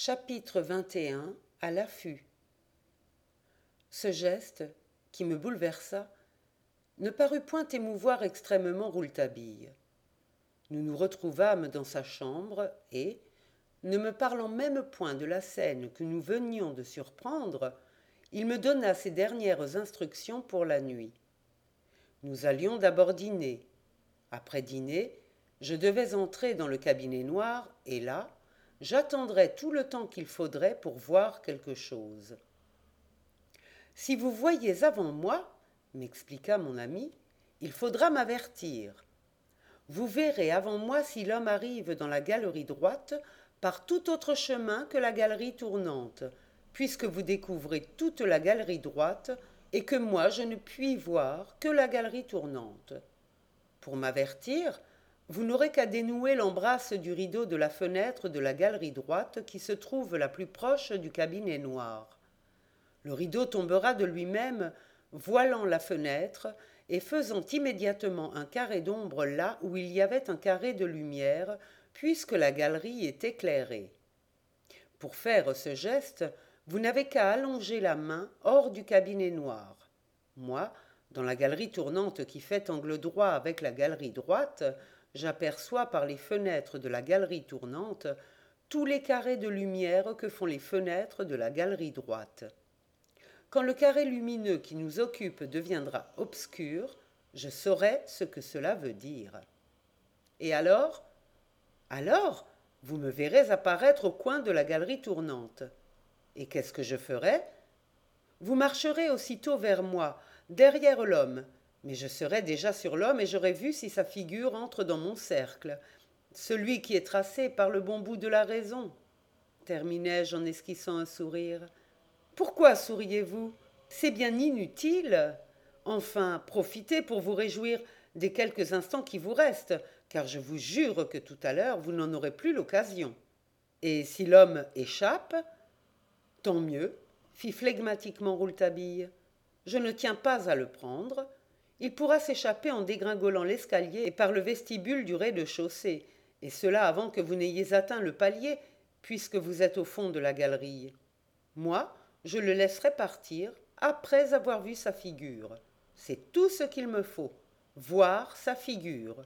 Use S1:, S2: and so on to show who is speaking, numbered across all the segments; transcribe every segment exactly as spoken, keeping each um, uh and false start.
S1: Chapitre vingt et un. À l'affût. Ce geste, qui me bouleversa, ne parut point émouvoir extrêmement Rouletabille. Nous nous retrouvâmes dans sa chambre et, ne me parlant même point de la scène que nous venions de surprendre, il me donna ses dernières instructions pour la nuit. Nous allions d'abord dîner. Après dîner, je devais entrer dans le cabinet noir et là, j'attendrais tout le temps qu'il faudrait pour voir quelque chose. Si vous voyez avant moi, m'expliqua mon ami, il faudra m'avertir. Vous verrez avant moi si l'homme arrive dans la galerie droite par tout autre chemin que la galerie tournante, puisque vous découvrez toute la galerie droite et que moi je ne puis voir que la galerie tournante. Pour m'avertir, vous n'aurez qu'à dénouer l'embrasse du rideau de la fenêtre de la galerie droite qui se trouve la plus proche du cabinet noir. Le rideau tombera de lui-même, voilant la fenêtre et faisant immédiatement un carré d'ombre là où il y avait un carré de lumière, puisque la galerie est éclairée. Pour faire ce geste, vous n'avez qu'à allonger la main hors du cabinet noir. Moi, dans la galerie tournante qui fait angle droit avec la galerie droite, j'aperçois par les fenêtres de la galerie tournante tous les carrés de lumière que font les fenêtres de la galerie droite. Quand le carré lumineux qui nous occupe deviendra obscur, je saurai ce que cela veut dire. Et alors ? Alors, vous me verrez apparaître au coin de la galerie tournante. Et qu'est-ce que je ferai ? Vous marcherez aussitôt vers moi, derrière l'homme, mais je serai déjà sur l'homme et j'aurai vu si sa figure entre dans mon cercle, celui qui est tracé par le bon bout de la raison, terminai-je en esquissant un sourire. Pourquoi souriez-vous ? C'est bien inutile. Enfin, profitez pour vous réjouir des quelques instants qui vous restent, car je vous jure que tout à l'heure vous n'en aurez plus l'occasion. Et si l'homme échappe, tant mieux, fit flegmatiquement Rouletabille. Je ne tiens pas à le prendre. Il pourra s'échapper en dégringolant l'escalier et par le vestibule du rez-de-chaussée, et cela avant que vous n'ayez atteint le palier, puisque vous êtes au fond de la galerie. Moi, je le laisserai partir après avoir vu sa figure. C'est tout ce qu'il me faut, voir sa figure.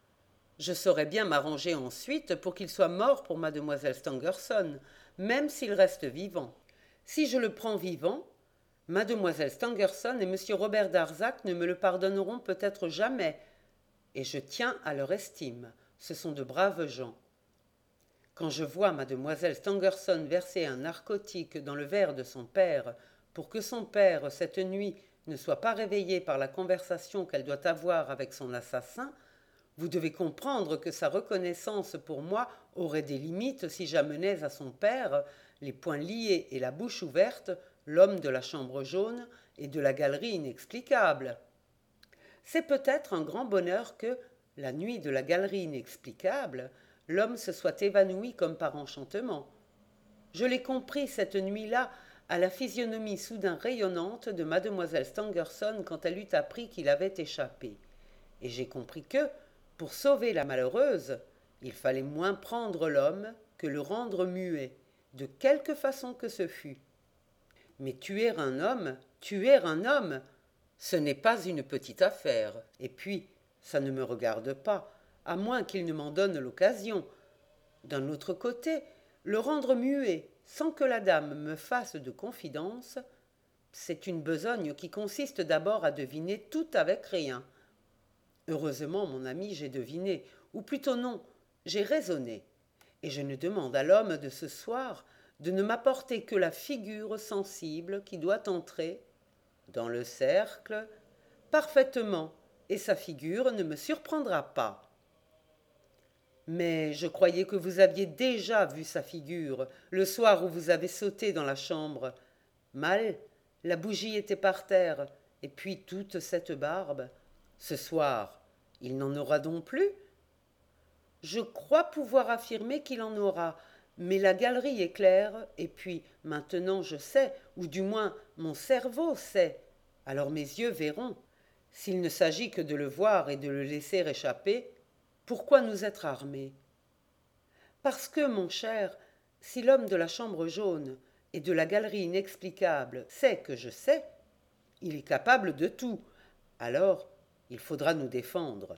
S1: Je saurai bien m'arranger ensuite pour qu'il soit mort pour mademoiselle Stangerson, même s'il reste vivant. Si je le prends vivant, mademoiselle Stangerson et monsieur Robert Darzac ne me le pardonneront peut-être jamais, et je tiens à leur estime. Ce sont de braves gens. Quand je vois mademoiselle Stangerson verser un narcotique dans le verre de son père pour que son père, cette nuit, ne soit pas réveillé par la conversation qu'elle doit avoir avec son assassin, vous devez comprendre que sa reconnaissance pour moi aurait des limites si j'amenais à son père, les poings liés et la bouche ouverte, l'homme de la chambre jaune et de la galerie inexplicable. C'est peut-être un grand bonheur que, la nuit de la galerie inexplicable, l'homme se soit évanoui comme par enchantement. Je l'ai compris cette nuit-là à la physionomie soudain rayonnante de mademoiselle Stangerson quand elle eut appris qu'il avait échappé. Et j'ai compris que, pour sauver la malheureuse, il fallait moins prendre l'homme que le rendre muet, de quelque façon que ce fût. Mais tuer un homme, tuer un homme, ce n'est pas une petite affaire, et puis, ça ne me regarde pas, à moins qu'il ne m'en donne l'occasion. D'un autre côté, le rendre muet, sans que la dame me fasse de confidence, c'est une besogne qui consiste d'abord à deviner tout avec rien. Heureusement, mon ami, j'ai deviné, ou plutôt non, j'ai raisonné, et je ne demande à l'homme de ce soir de ne m'apporter que la figure sensible qui doit entrer dans le cercle parfaitement, et sa figure ne me surprendra pas. Mais je croyais que vous aviez déjà vu sa figure, le soir où vous avez sauté dans la chambre. Mal, la bougie était par terre, et puis toute cette barbe. Ce soir, il n'en aura donc plus ? Je crois pouvoir affirmer qu'il en aura, mais la galerie est claire, et puis maintenant je sais, ou du moins mon cerveau sait. Alors mes yeux verront. S'il ne s'agit que de le voir et de le laisser échapper, pourquoi nous être armés ? Parce que, mon cher, Si l'homme de la chambre jaune et de la galerie inexplicable sait que je sais, il est capable de tout. Alors, il faudra nous défendre.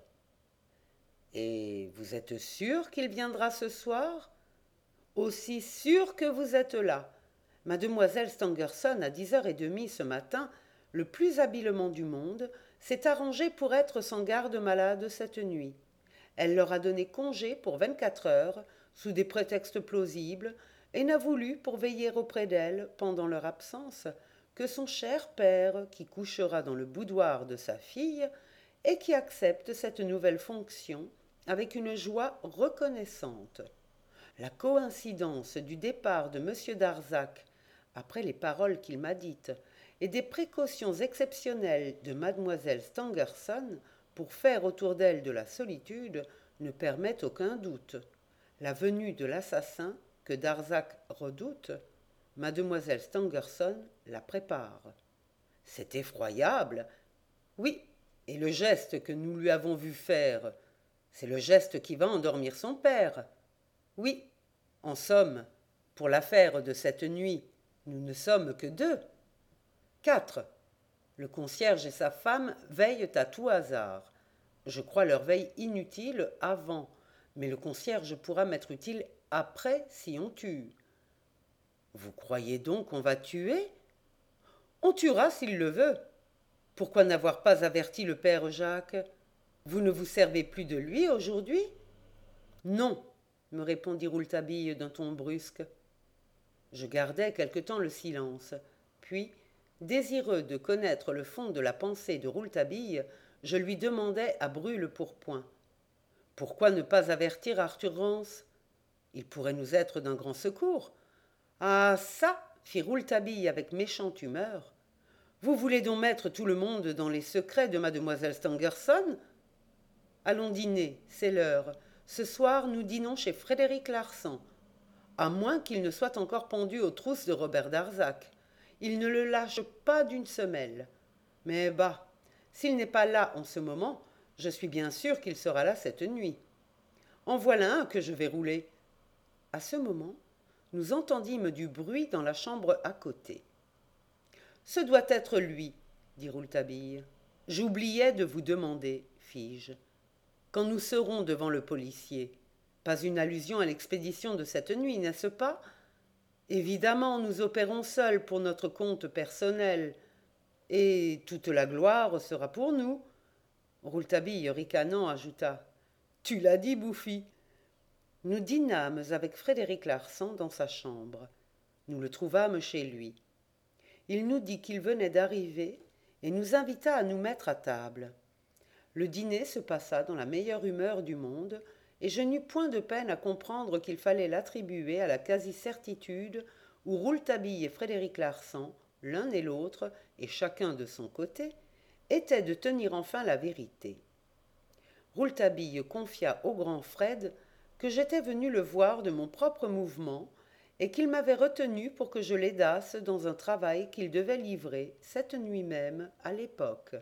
S1: Et vous êtes sûr qu'il viendra ce soir? Aussi sûr que vous êtes là. Mademoiselle Stangerson, à dix heures trente ce matin, le plus habilement du monde, s'est arrangée pour être sans garde-malade cette nuit. Elle leur a donné congé pour vingt-quatre heures, sous des prétextes plausibles, et n'a voulu, pour veiller auprès d'elle pendant leur absence, que son cher père, qui couchera dans le boudoir de sa fille, et qui accepte cette nouvelle fonction avec une joie reconnaissante. La coïncidence du départ de M. Darzac, après les paroles qu'il m'a dites, et des précautions exceptionnelles de mademoiselle Stangerson pour faire autour d'elle de la solitude ne permettent aucun doute. La venue de l'assassin que Darzac redoute, mademoiselle Stangerson la prépare. C'est effroyable. Oui, et le geste que nous lui avons vu faire, c'est le geste qui va endormir son père. Oui, en somme, pour l'affaire de cette nuit, nous ne sommes que deux. Quatre. Le concierge et sa femme veillent à tout hasard. Je crois leur veille inutile avant, mais le concierge pourra m'être utile après si on tue. Vous croyez donc qu'on va tuer? On tuera s'il le veut. Pourquoi n'avoir pas averti le père Jacques? Vous ne vous servez plus de lui aujourd'hui? Non, me répondit Rouletabille d'un ton brusque. Je gardai quelque temps le silence, puis, désireux de connaître le fond de la pensée de Rouletabille, je lui demandai à brûle-pourpoint. Pourquoi ne pas avertir Arthur Rance? Il pourrait nous être d'un grand secours. Ah ça, fit Rouletabille avec méchante humeur. Vous voulez donc mettre tout le monde dans les secrets de mademoiselle Stangerson? Allons dîner, c'est l'heure. Ce soir, nous dînons chez Frédéric Larsan, à moins qu'il ne soit encore pendu aux trousses de Robert Darzac. Il ne le lâche pas d'une semelle. Mais bah, s'il n'est pas là en ce moment, je suis bien sûr qu'il sera là cette nuit. En voilà un que je vais rouler. À ce moment, nous entendîmes du bruit dans la chambre à côté. Ce doit être lui, dit Rouletabille. J'oubliais de vous demander, fis-je, quand nous serons devant le policier. Pas une allusion à l'expédition de cette nuit, n'est-ce pas? Évidemment, nous opérons seuls pour notre compte personnel, et toute la gloire sera pour nous. Rouletabille, ricanant, ajouta: Tu l'as dit, Bouffi. Nous dînâmes avec Frédéric Larsan dans sa chambre. Nous le trouvâmes chez lui. Il nous dit qu'il venait d'arriver et nous invita à nous mettre à table. Le dîner se passa dans la meilleure humeur du monde, et je n'eus point de peine à comprendre qu'il fallait l'attribuer à la quasi-certitude où Rouletabille et Frédéric Larsan, l'un et l'autre, et chacun de son côté, étaient de tenir enfin la vérité. Rouletabille confia au grand Fred que j'étais venu le voir de mon propre mouvement et qu'il m'avait retenu pour que je l'aidasse dans un travail qu'il devait livrer cette nuit même à l'époque.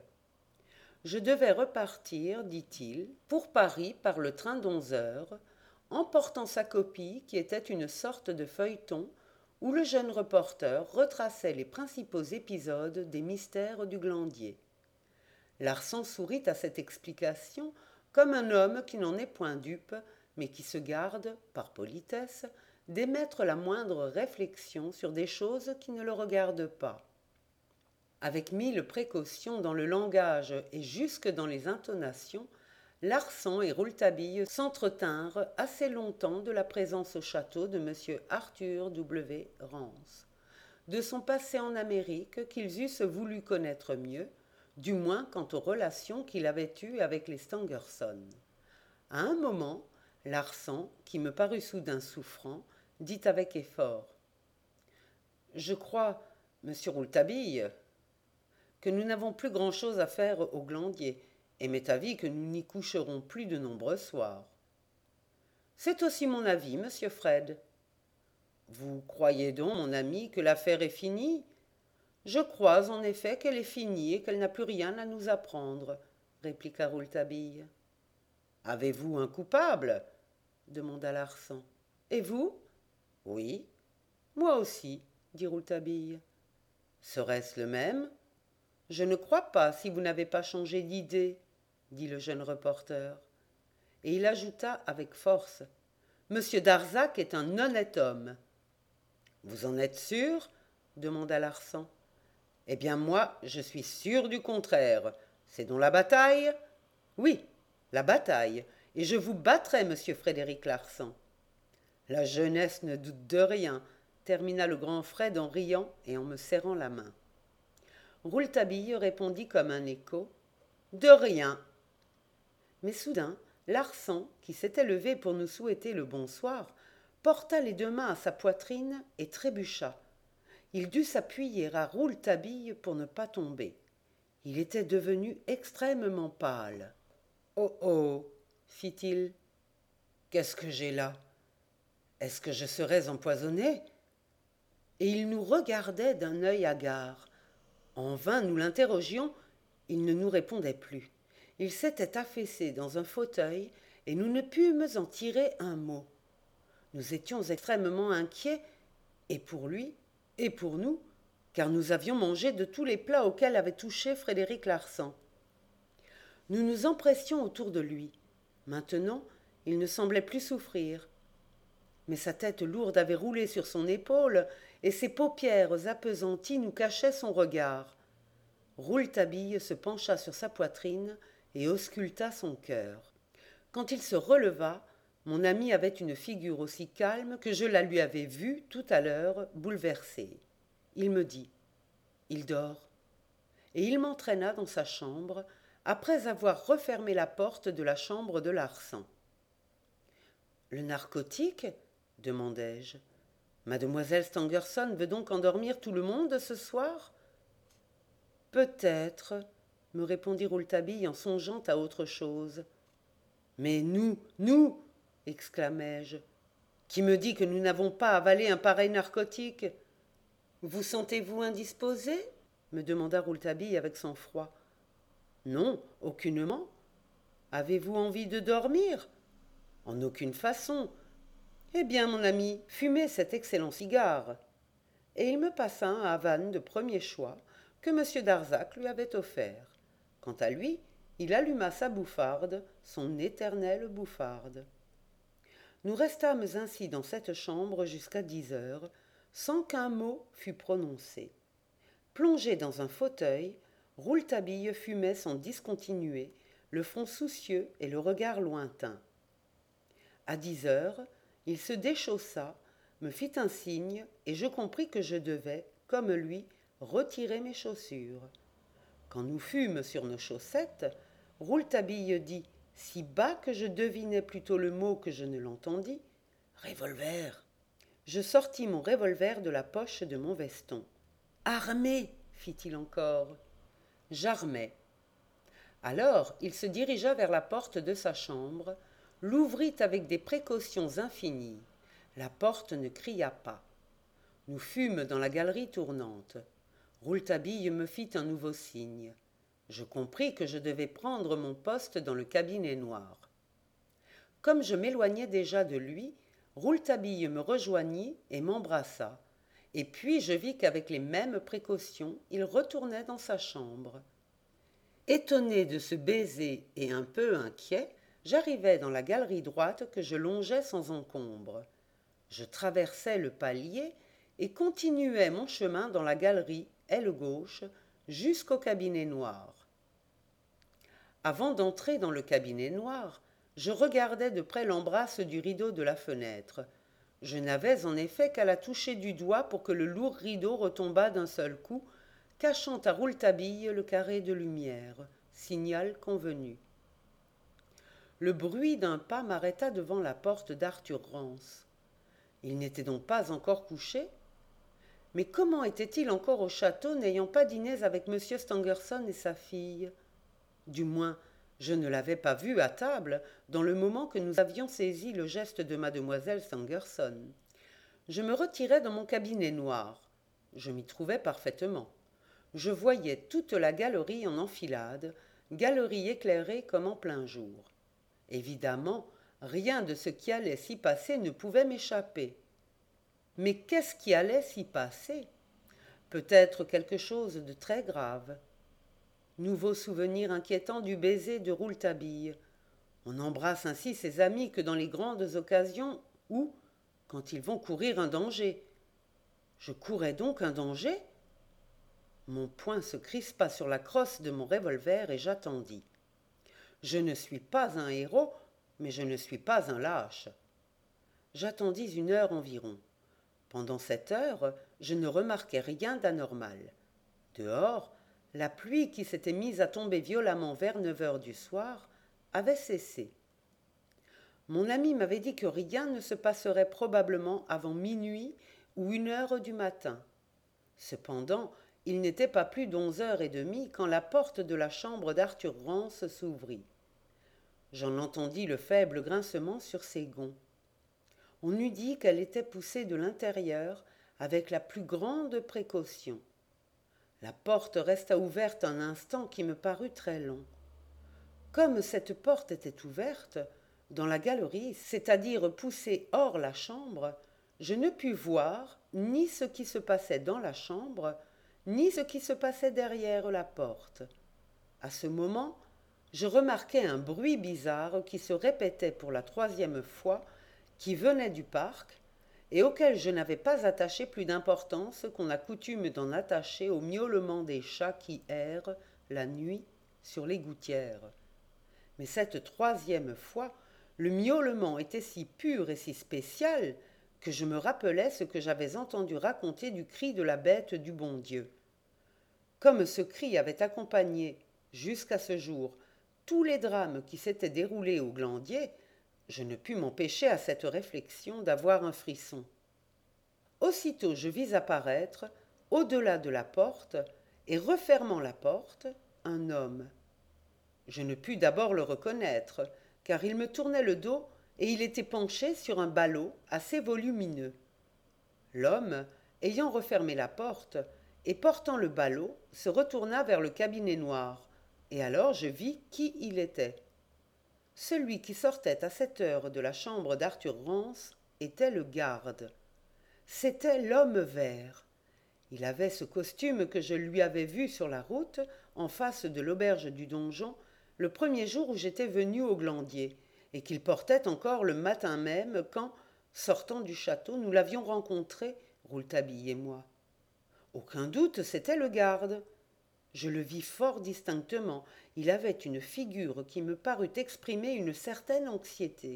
S1: Je devais repartir, dit-il, pour Paris par le train d'onze heures, emportant sa copie qui était une sorte de feuilleton où le jeune reporter retraçait les principaux épisodes des mystères du Glandier. Larsan sourit à cette explication comme un homme qui n'en est point dupe, mais qui se garde, par politesse, d'émettre la moindre réflexion sur des choses qui ne le regardent pas. Avec mille précautions dans le langage et jusque dans les intonations, Larsan et Rouletabille s'entretinrent assez longtemps de la présence au château de M. Arthur W. Rance, de son passé en Amérique qu'ils eussent voulu connaître mieux, du moins quant aux relations qu'il avait eues avec les Stangerson. À un moment, Larsan, qui me parut soudain souffrant, dit avec effort: « Je crois, monsieur Rouletabille, que nous n'avons plus grand-chose à faire au Glandier, et m'est avis que nous n'y coucherons plus de nombreux soirs. » « C'est aussi mon avis, monsieur Fred. »« Vous croyez donc, mon ami, que l'affaire est finie ? » ?»« Je crois, en effet, qu'elle est finie et qu'elle n'a plus rien à nous apprendre, » répliqua Rouletabille. « Avez-vous un coupable ? » demanda Larsan. « Et vous ? Oui, moi aussi, dit Rouletabille. Serait-ce le même? Je ne crois pas, si vous n'avez pas changé d'idée, dit le jeune reporter. Et il ajouta avec force. Monsieur Darzac est un honnête homme. Vous en êtes sûr? Demanda Larsan. Eh bien moi, je suis sûr du contraire. C'est dans la bataille? Oui, la bataille. Et je vous battrai, monsieur Frédéric Larsan. La jeunesse ne doute de rien, termina le grand Fred en riant et en me serrant la main. Rouletabille répondit comme un écho. De rien. Mais soudain, Larsan, qui s'était levé pour nous souhaiter le bonsoir, porta les deux mains à sa poitrine et trébucha. Il dut s'appuyer à Rouletabille pour ne pas tomber. Il était devenu extrêmement pâle. « Oh oh » fit-il. « Qu'est-ce que j'ai là? Est-ce que je serais empoisonné ?» Et il nous regardait d'un œil hagard. En vain nous l'interrogions, il ne nous répondait plus. Il s'était affaissé dans un fauteuil et nous ne pûmes en tirer un mot. Nous étions extrêmement inquiets, et pour lui, et pour nous, car nous avions mangé de tous les plats auxquels avait touché Frédéric Larsan. Nous nous empressions autour de lui. Maintenant, il ne semblait plus souffrir. Mais sa tête lourde avait roulé sur son épaule, et ses paupières appesanties nous cachaient son regard. Rouletabille se pencha sur sa poitrine et ausculta son cœur. Quand il se releva, mon ami avait une figure aussi calme que je la lui avais vue tout à l'heure bouleversée. Il me dit « Il dort » et il m'entraîna dans sa chambre après avoir refermé la porte de la chambre de Larsan. « Le narcotique ?» demandai-je. « Mademoiselle Stangerson veut donc endormir tout le monde ce soir ?» « Peut-être, » me répondit Rouletabille en songeant à autre chose. « Mais nous, nous !» exclamai-je. « Qui me dit que nous n'avons pas avalé un pareil narcotique ?»« Vous sentez-vous indisposé ?» me demanda Rouletabille avec sang-froid. « Non, aucunement. Avez-vous envie de dormir ? » ?»« En aucune façon. »« Eh bien, mon ami, fumez cet excellent cigare. » Et il me passa un Havane de premier choix que M. Darzac lui avait offert. Quant à lui, il alluma sa bouffarde, son éternelle bouffarde. Nous restâmes ainsi dans cette chambre jusqu'à dix heures, sans qu'un mot fût prononcé. Plongé dans un fauteuil, Rouletabille fumait sans discontinuer, le front soucieux et le regard lointain. À dix heures, il se déchaussa, me fit un signe, et je compris que je devais, comme lui, retirer mes chaussures. Quand nous fûmes sur nos chaussettes, Rouletabille dit, si bas que je devinai plutôt le mot que je ne l'entendis, « Revolver !» Je sortis mon revolver de la poche de mon veston. « Armé !» fit-il encore. J'armai. Alors il se dirigea vers la porte de sa chambre, l'ouvrit avec des précautions infinies. La porte ne cria pas. Nous fûmes dans la galerie tournante. Rouletabille me fit un nouveau signe. Je compris que je devais prendre mon poste dans le cabinet noir. Comme je m'éloignais déjà de lui, Rouletabille me rejoignit et m'embrassa. Et puis je vis qu'avec les mêmes précautions, il retournait dans sa chambre. Étonné de ce baiser et un peu inquiet, j'arrivai dans la galerie droite que je longeais sans encombre. Je traversai le palier et continuai mon chemin dans la galerie, aile gauche, jusqu'au cabinet noir. Avant d'entrer dans le cabinet noir, je regardai de près l'embrasse du rideau de la fenêtre. Je n'avais en effet qu'à la toucher du doigt pour que le lourd rideau retombât d'un seul coup, cachant à Rouletabille le carré de lumière, signal convenu. Le bruit d'un pas m'arrêta devant la porte d'Arthur Rance. Il n'était donc pas encore couché ? Mais comment était-il encore au château n'ayant pas dîné avec M. Stangerson et sa fille ? Du moins, je ne l'avais pas vu à table dans le moment que nous avions saisi le geste de mademoiselle Stangerson. Je me retirai dans mon cabinet noir. Je m'y trouvais parfaitement. Je voyais toute la galerie en enfilade, galerie éclairée comme en plein jour. Évidemment, rien de ce qui allait s'y passer ne pouvait m'échapper. Mais qu'est-ce qui allait s'y passer? Peut-être quelque chose de très grave. Nouveau souvenir inquiétant du baiser de Rouletabille. On n'embrasse ainsi ses amis que dans les grandes occasions ou quand ils vont courir un danger. Je courais donc un danger? Mon poing se crispa sur la crosse de mon revolver et j'attendis. Je ne suis pas un héros, mais je ne suis pas un lâche. J'attendis une heure environ. Pendant cette heure, je ne remarquai rien d'anormal. Dehors, la pluie qui s'était mise à tomber violemment vers neuf heures du soir avait cessé. Mon ami m'avait dit que rien ne se passerait probablement avant minuit ou une heure du matin. Cependant, il n'était pas plus d'onze heures et demie quand la porte de la chambre d'Arthur Rance s'ouvrit. J'en entendis le faible grincement sur ses gonds. On eût dit qu'elle était poussée de l'intérieur avec la plus grande précaution. La porte resta ouverte un instant qui me parut très long. Comme cette porte était ouverte, dans la galerie, c'est-à-dire poussée hors la chambre, je ne pus voir ni ce qui se passait dans la chambre, ni ce qui se passait derrière la porte. À ce moment, je remarquai un bruit bizarre qui se répétait pour la troisième fois, qui venait du parc, et auquel je n'avais pas attaché plus d'importance qu'on a coutume d'en attacher au miaulement des chats qui errent, la nuit, sur les gouttières. Mais cette troisième fois, le miaulement était si pur et si spécial que je me rappelais ce que j'avais entendu raconter du cri de la bête du bon Dieu. Comme ce cri avait accompagné, jusqu'à ce jour, tous les drames qui s'étaient déroulés au Glandier, je ne pus m'empêcher à cette réflexion d'avoir un frisson. Aussitôt je vis apparaître, au-delà de la porte, et refermant la porte, un homme. Je ne pus d'abord le reconnaître, car il me tournait le dos et il était penché sur un ballot assez volumineux. L'homme, ayant refermé la porte et portant le ballot, se retourna vers le cabinet noir, et alors je vis qui il était. Celui qui sortait à cette heure de la chambre d'Arthur Rance était le garde. C'était l'homme vert. Il avait ce costume que je lui avais vu sur la route, en face de l'auberge du donjon, le premier jour où j'étais venu au Glandier, et qu'il portait encore le matin même quand, sortant du château, nous l'avions rencontré, Rouletabille et moi. Aucun doute, c'était le garde. Je le vis fort distinctement. Il avait une figure qui me parut exprimer une certaine anxiété.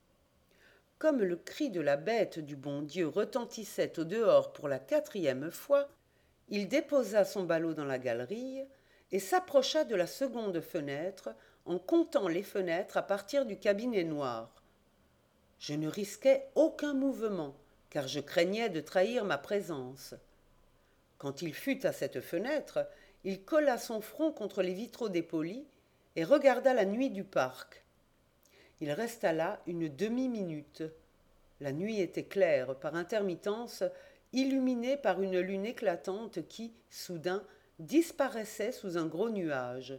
S1: Comme le cri de la bête du bon Dieu retentissait au dehors pour la quatrième fois, il déposa son ballot dans la galerie et s'approcha de la seconde fenêtre en comptant les fenêtres à partir du cabinet noir. Je ne risquais aucun mouvement, car je craignais de trahir ma présence. Quand il fut à cette fenêtre, il colla son front contre les vitraux dépolis et regarda la nuit du parc. Il resta là une demi-minute. La nuit était claire, par intermittence, illuminée par une lune éclatante qui, soudain, disparaissait sous un gros nuage.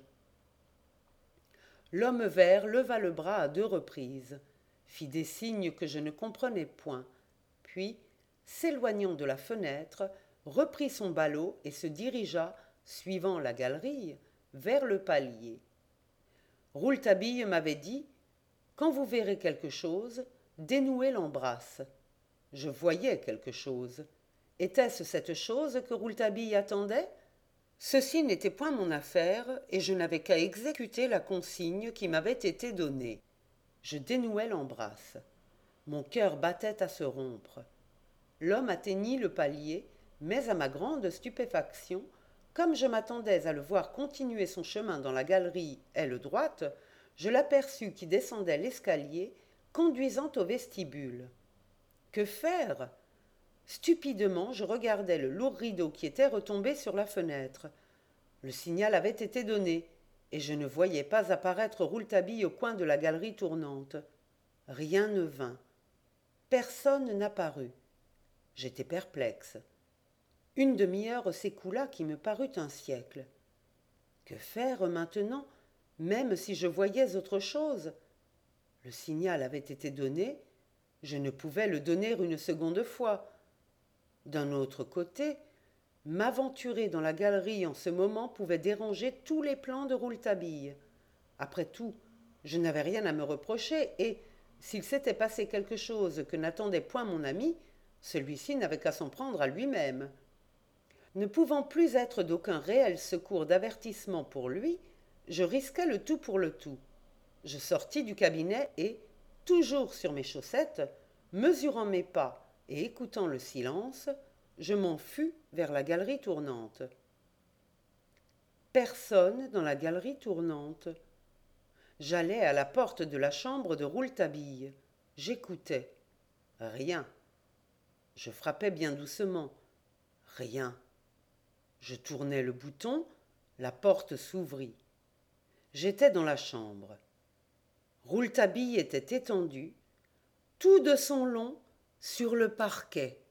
S1: L'homme vert leva le bras à deux reprises, fit des signes que je ne comprenais point, puis, s'éloignant de la fenêtre, reprit son ballot et se dirigea, suivant la galerie, vers le palier. Rouletabille m'avait dit « Quand vous verrez quelque chose, dénouez l'embrasse ». Je voyais quelque chose. Était-ce cette chose que Rouletabille attendait? Ceci n'était point mon affaire, et je n'avais qu'à exécuter la consigne qui m'avait été donnée. Je dénouai l'embrasse. Mon cœur battait à se rompre. L'homme atteignit le palier, mais à ma grande stupéfaction, comme je m'attendais à le voir continuer son chemin dans la galerie aile droite, je l'aperçus qui descendait l'escalier, conduisant au vestibule. Que faire? Stupidement, je regardais le lourd rideau qui était retombé sur la fenêtre. Le signal avait été donné, et je ne voyais pas apparaître Rouletabille au coin de la galerie tournante. Rien ne vint. Personne n'apparut. J'étais perplexe. Une demi-heure s'écoula qui me parut un siècle. Que faire maintenant, même si je voyais autre chose? Le signal avait été donné, je ne pouvais le donner une seconde fois. D'un autre côté, m'aventurer dans la galerie en ce moment pouvait déranger tous les plans de Rouletabille. Après tout, je n'avais rien à me reprocher, et s'il s'était passé quelque chose que n'attendait point mon ami, celui-ci n'avait qu'à s'en prendre à lui-même. Ne pouvant plus être d'aucun réel secours d'avertissement pour lui, je risquai le tout pour le tout. Je sortis du cabinet et, toujours sur mes chaussettes, mesurant mes pas et écoutant le silence, je m'en fus vers la galerie tournante. Personne dans la galerie tournante. J'allai à la porte de la chambre de Rouletabille. J'écoutais. Rien. Je frappais bien doucement. Rien. Je tournai le bouton, la porte s'ouvrit. J'étais dans la chambre. Rouletabille était étendu, tout de son long, sur le parquet.